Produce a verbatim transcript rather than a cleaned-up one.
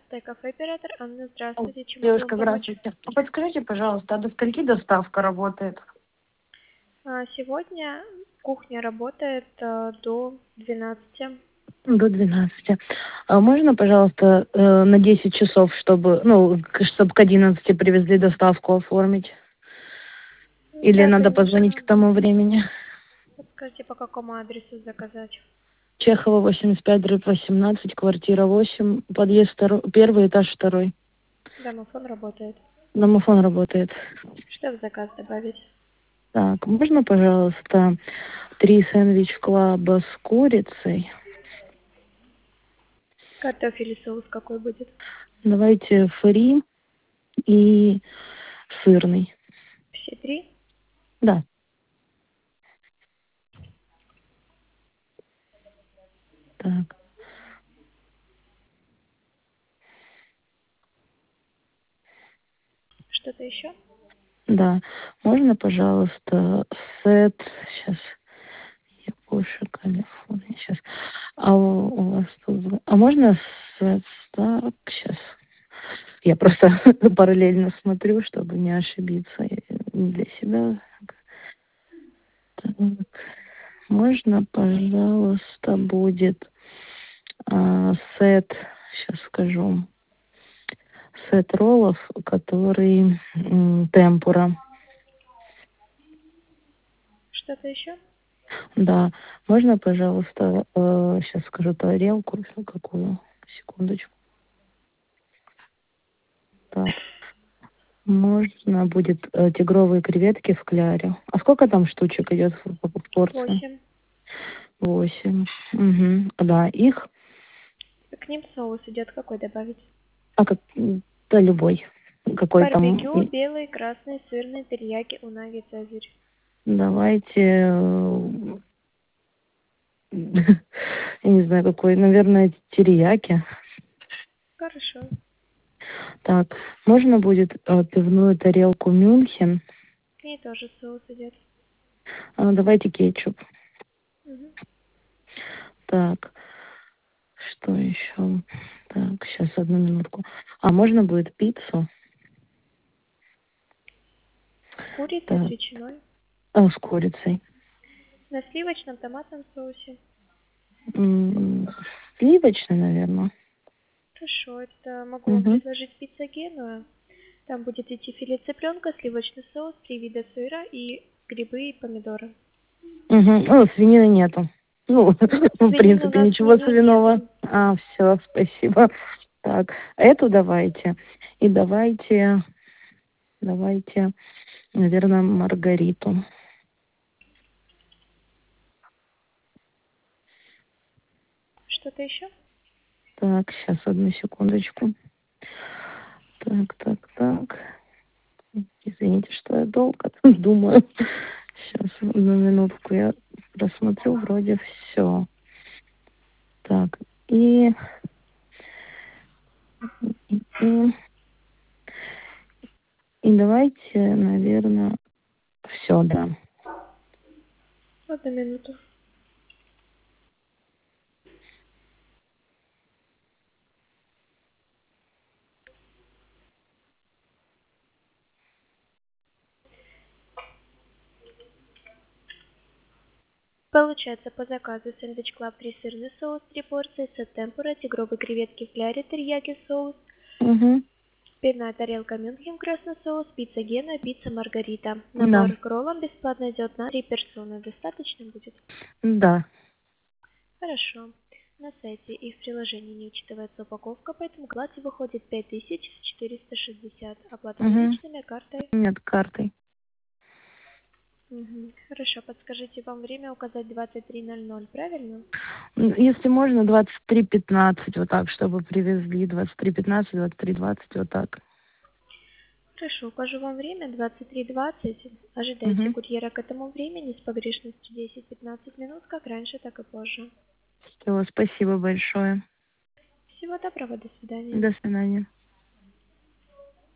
двенадцатое кафе оператор Анна. О, Здравствуйте, чем могу вам девушка, помочь? здравствуйте. А подскажите, пожалуйста, а до скольки доставка работает? А, Сегодня кухня работает а, до двенадцати. До двенадцати. А можно, пожалуйста, э, на десять часов, чтобы, ну, чтобы к одиннадцати привезли доставку оформить? Или Да, надо позвонить к конечно. тому времени? Подскажите, по какому адресу заказать? Чехова, восемьдесят пять, дробь восемнадцать, квартира восемь, подъезд второй, первый этаж второй. Домофон работает. Домофон работает. Что в заказ добавить? Так, можно, пожалуйста, три сэндвич-клаба с курицей? Картофель и соус какой будет? Давайте фри и сырный. Все три? Да. Так, Что-то еще? да. Можно, пожалуйста, сет... Сейчас. Япоша, Калифорния. Сейчас. А у, у вас тут... А можно сет... Так, сейчас. Я просто параллельно смотрю, чтобы не ошибиться э, для себя. Так. Можно, пожалуйста, будет а, сет... Сейчас скажу. Сет роллов, который м, темпура. Что-то еще? Да. Можно, пожалуйста, э, сейчас скажу тарелку, какую? Секундочку. Так. Можно будет э, тигровые креветки в кляре. А сколько там штучек идет в, в- в порции? Восемь. Восемь. Угу. Да, их. К ним соус идет какой добавить? А как? м, Да, любой. Какой там? Барбекю, и- белый, красный, сырный, терияки, унаги, цезарь. Давайте. э, Я не знаю, какой. Наверное, терияки. Хорошо. Так, можно будет э, пивную тарелку Мюнхен. К ней тоже соус идет. А, давайте кетчуп. Мгм. Так, что еще? Так, сейчас одну минутку. А можно будет пиццу? С курицей, с Так, ветчиной. а, с курицей. На сливочном томатном соусе. М, Сливочный, наверное. Хорошо, это могу вам Угу. предложить пицца Генуа. Там будет идти филе цыпленка, сливочный соус, три вида сыра и грибы и помидоры. Угу. О, свинины нету. Ну, в Свинины у принципе, нас в ничего меню свиного. нету. А, все, спасибо. Так, эту давайте. И давайте, давайте, наверное, маргариту. Что-то еще? Так, сейчас, одну секундочку. Так, так, так. Извините, что я долго думаю. Сейчас, одну минутку, я просмотрю, вроде все. Так, и, и, и, и давайте, наверное, все, да. Одну минуту. Получается по заказу сэндвич клаб три сырный соус, три порции, сет темпура, тигровые креветки в кляре, терияки соус, Угу. пивная тарелка Мюнхен красный соус, пицца Гена, пицца Маргарита. Да, Набор к роллам бесплатно идет на три персоны. Достаточно будет? да. Хорошо. На сайте и в приложении не учитывается упаковка, поэтому к оплате выходит пять тысяч четыреста шестьдесят. Оплата Угу. наличными, картой. Нет, картой. Мгм. Хорошо, подскажите, вам время указать двадцать три ноль ноль, правильно? М, Если можно, двадцать три пятнадцать, вот так, чтобы привезли. двадцать три пятнадцать, двадцать три двадцать, вот так. Хорошо, укажу вам время двадцать три двадцать. Ожидайте Угу. курьера к этому времени с погрешностью десять-пятнадцать минут, как раньше, так и позже. Все, спасибо большое. Всего доброго, до свидания. До свидания.